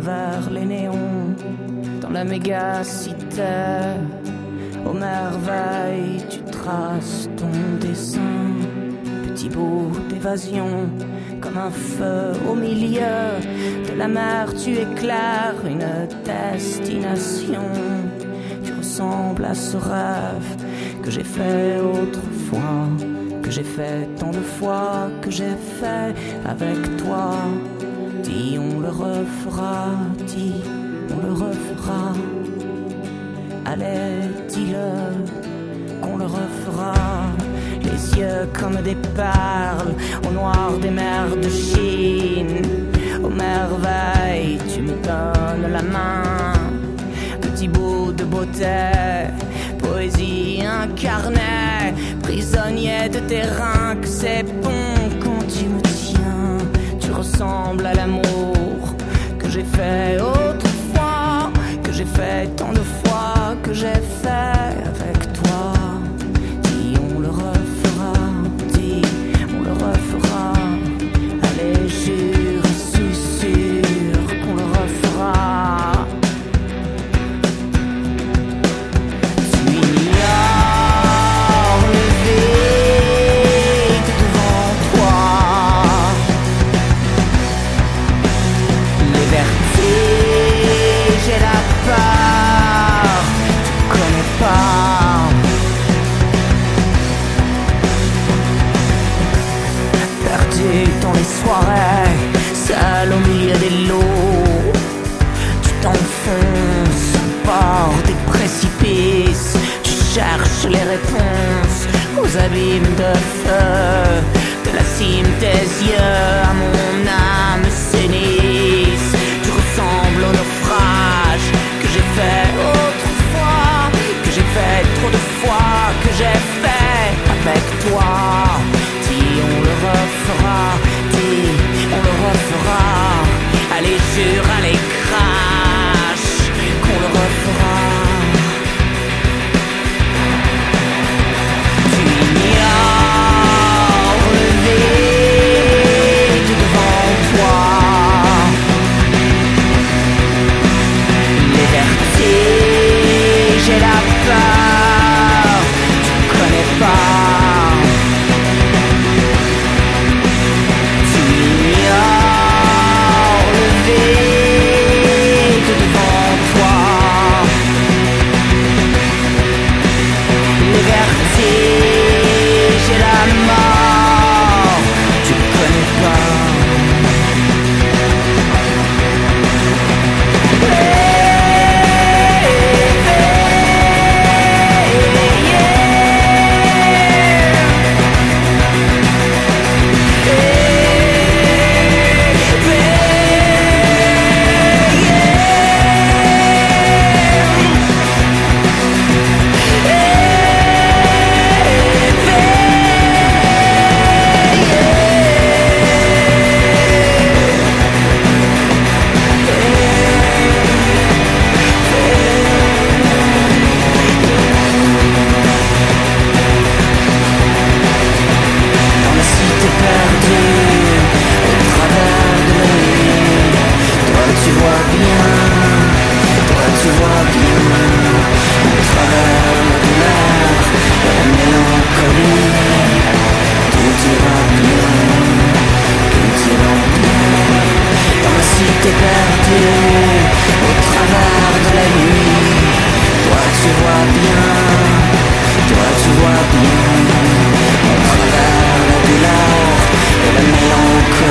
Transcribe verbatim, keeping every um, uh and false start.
travers les néons, dans la mégacité. Aux merveilles, tu traces ton dessin, petit bout d'évasion, comme un feu au milieu de la mer. Tu éclaires une destination. Tu ressembles à ce rêve que j'ai fait autrefois, que j'ai fait tant de fois, que j'ai fait avec toi. Dis on le refera, dis on le refera. Allez, dis-le, qu'on le refera. Les yeux comme des perles, au noir des mers de Chine. Aux merveilles, tu me donnes la main. Petit bout de beauté, poésie incarnée. Prisonnier de tes reins, que c'est bon quand tu me tiens. Tu ressembles à l'amour que j'ai fait autrefois, que j'ai fait tant de fois, que j'ai fait avec toi. Dis on le refera, dis on le refera. Allez jure, suis sûr qu'on le refera. Tu ignores le vide devant toi, les vertiges et la peur. Tu connais pas. Perdu dans les soirées, seul au milieu des lots. Tu t'enfonces au bord des précipices. Tu cherches les réponses aux abîmes de feu. De la cime des yeux à mon âme s'énisse. Tu ressembles au naufrage que j'ai fait autrefois, que j'ai fait trop de fois, que j'ai fait avec toi. Dis on le refera, dis on le refera. Allez jure, allez crache, qu'on le refera. Tu ignores le vide devant toi, les vertiges et la peur. Tu connais pas. Tu ignores le vide devant toi, les vertiges et la mort. Tu connais pas. Toi tu vois bien, au travers de la douleur et la mélancolie.